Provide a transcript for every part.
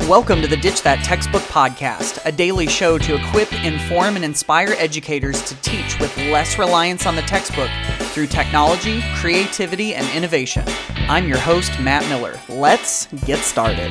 Welcome to the Ditch That Textbook Podcast, a daily show to equip, inform, and inspire educators to teach with less reliance on the textbook through technology, creativity, and innovation. I'm your host, Matt Miller. Let's get started.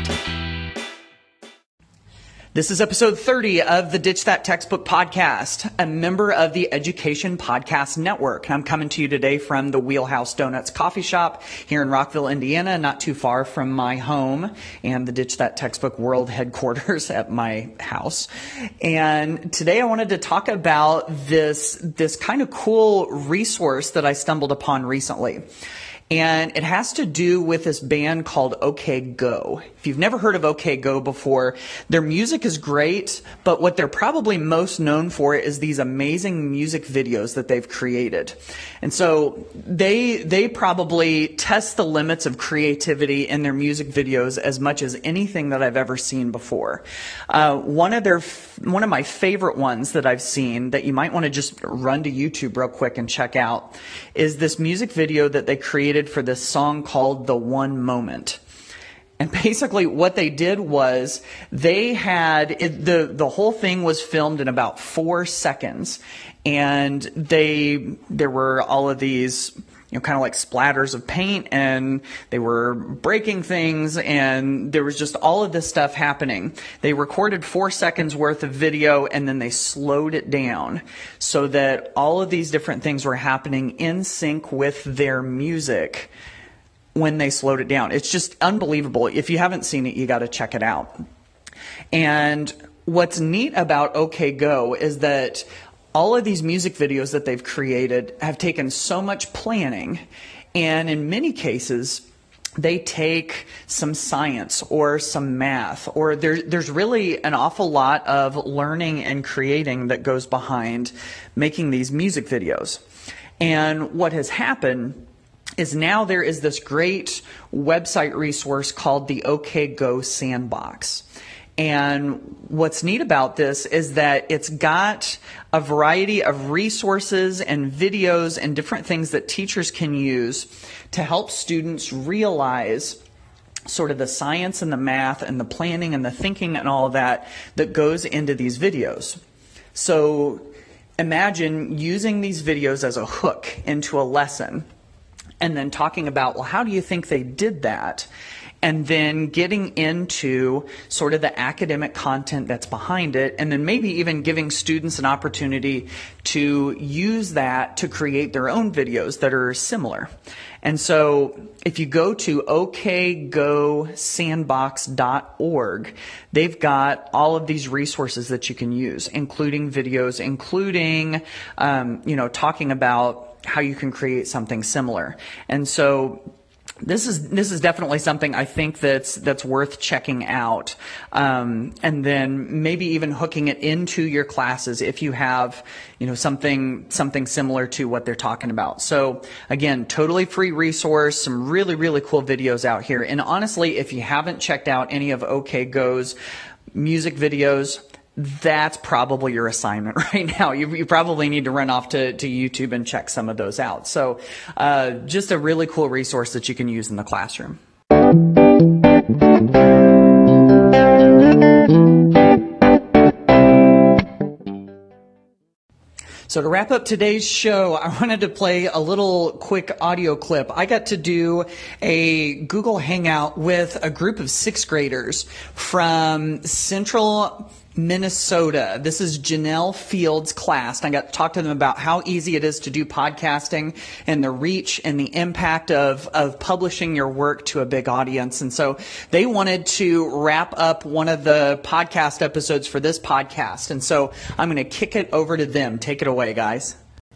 This is episode 30 of the Ditch That Textbook Podcast, a member of the Education Podcast Network. I'm coming to you today from the Wheelhouse Donuts Coffee Shop here in Rockville, Indiana, not too far from my home and the Ditch That Textbook World headquarters at my house. And today I wanted to talk about this kind of cool resource that I stumbled upon recently. And it has to do with this band called OK Go. If you've never heard of OK Go before, their music is great, but what they're probably most known for is these amazing music videos that they've created. And so they probably test the limits of creativity in their music videos as much as anything that I've ever seen before. One of my favorite ones that I've seen that you might want to just run to YouTube real quick and check out is this music video that they created for this song called The One Moment. And basically what they did was they had the whole thing was filmed in about 4 seconds, and there were all of these kind of like splatters of paint, and they were breaking things, and there was just all of this stuff happening. They recorded 4 seconds worth of video, and then they slowed it down so that all of these different things were happening in sync with their music when they slowed it down. It's just unbelievable. If you haven't seen it, you got to check it out. And what's neat about OK Go is that all of these music videos that they've created have taken so much planning, and in many cases, they take some science or some math, or there's really an awful lot of learning and creating that goes behind making these music videos. And what has happened is now there is this great website resource called the OK Go Sandbox. And what's neat about this is that it's got a variety of resources and videos and different things that teachers can use to help students realize sort of the science and the math and the planning and the thinking and all of that goes into these videos. So imagine using these videos as a hook into a lesson and then talking about, well, how do you think they did that? And then getting into sort of the academic content that's behind it, and then maybe even giving students an opportunity to use that to create their own videos that are similar. And so if you go to okgosandbox.org, they've got all of these resources that you can use, including videos, including, talking about how you can create something similar. And so this is definitely something I think that's worth checking out, and then maybe even hooking it into your classes if you have something similar to what they're talking about. So again, totally free resource, some really, really cool videos out here. And honestly, if you haven't checked out any of OK Go's music videos, that's probably your assignment right now. You probably need to run off to YouTube and check some of those out. So just a really cool resource that you can use in the classroom. So to wrap up today's show, I wanted to play a little quick audio clip. I got to do a Google Hangout with a group of sixth graders from Central Minnesota. This is Janelle Field's class. And I got to talk to them about how easy it is to do podcasting and the reach and the impact of publishing your work to a big audience. And so they wanted to wrap up one of the podcast episodes for this podcast. And so I'm going to kick it over to them. Take it away, guys.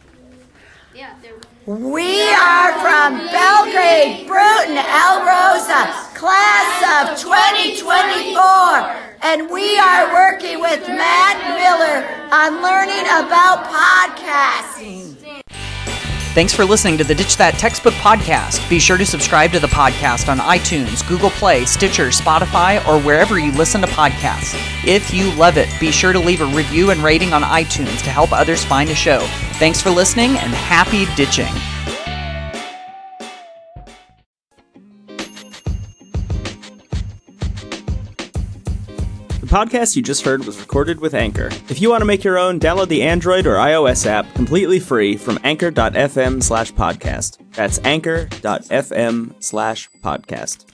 We are from Belgrade, Bruton, El Rosa, class of 2024. And we are working with Matt Miller on learning about podcasting. Thanks for listening to the Ditch That Textbook Podcast. Be sure to subscribe to the podcast on iTunes, Google Play, Stitcher, Spotify, or wherever you listen to podcasts. If you love it, be sure to leave a review and rating on iTunes to help others find the show. Thanks for listening, and happy ditching. podcast you just heard was recorded with Anchor. If you want to make your own, download the Android or iOS app completely free from anchor.fm/podcast. That's anchor.fm/podcast.